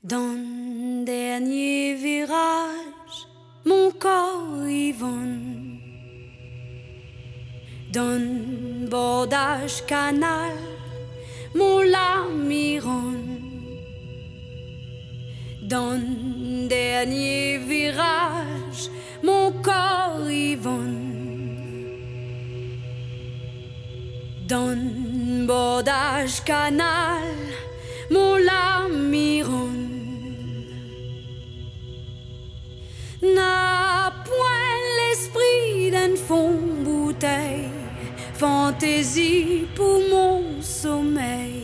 Dans le dernier virage, mon corps yvonne. Dans le bordage canal, mon lame ironne. Dans le dernier virage, mon corps yvonne. Dans le bordage canal, mon lame ironne. N'a point l'esprit d'un fond bouteille, fantaisie pour mon sommeil.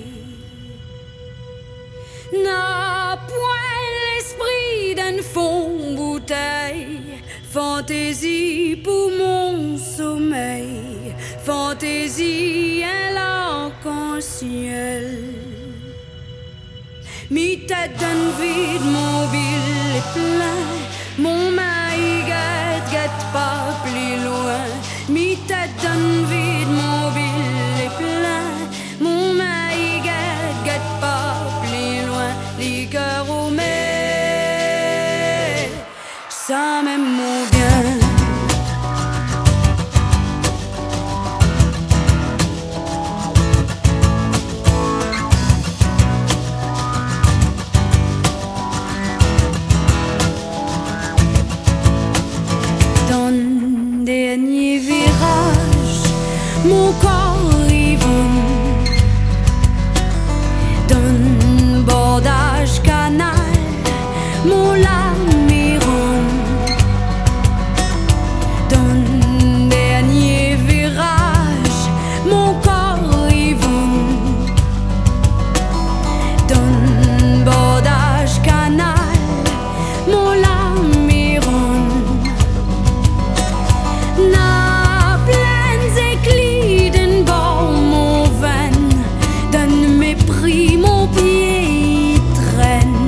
N'a point l'esprit d'un fond bouteille, fantaisie pour mon sommeil. Fantaisie un l'arc-en-ciel. Mi tête d'un vide mobile et plein, mon maï guette pas plus loin. Mi tête d'un vide mobile et plein, mon maï guette pas plus loin. Les cœurs au mer, ça m'aime mon bien. Dernier virage, mon corps yvonne. Dans le bordage canal, mon lame ironne. Dans le dernier virage, mon corps yvonne. Dans le bordage canal, mon lame ironne. N'a pleins éclats d'un bord mon veine, d'un mépris mon pied traîne.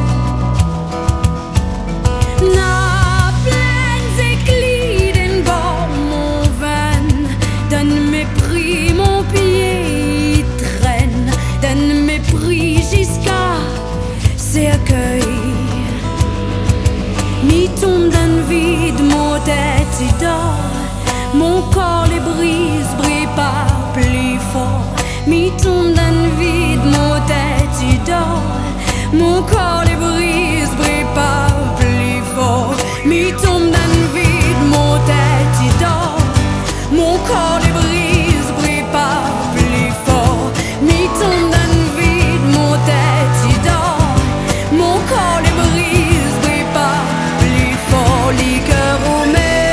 N'a pleins éclats d'un bord mon veine, d'un mépris mon pied traîne, d'un mépris jusqu'à cercueil. Mi tombe d'un vide, mon tête y dort. Mon corps les brise, brille pas plus fort. Mi tombe d'un vide, mon tête y dort. Mon corps les brise, brille pas plus fort. Mi tombe d'un vide, mon tête y dort. Mon corps les brise, brille pas plus fort. Mi tombe d'un vide, mon tête y dort. Mon corps les brise, brille pas plus fort. Les cœurs au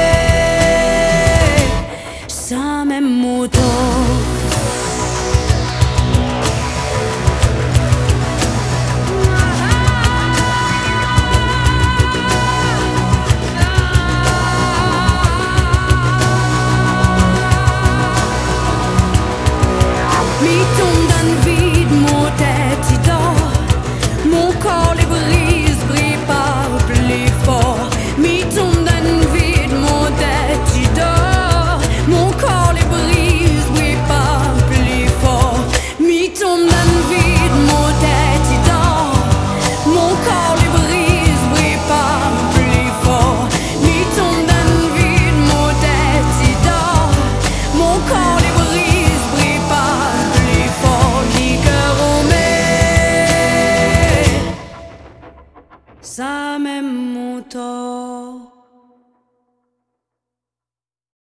mer, ça m'aime moteur. Mi tombe d'un vide, mon tête y dort. Mon corps les brise, brille pas plus fort. Mi tombe d'un vide, mon tête y dort. Mon corps les brise, brille pas plus fort. Mi tombe d'un vide, mon tête y dort. Mon corps les brise, brille pas plus fort. Mi tombe d'un vide, mon tête y dort. Mon corps les brise, brille pas plus fort. Les cœurs au mer, ça m'aime mon tort.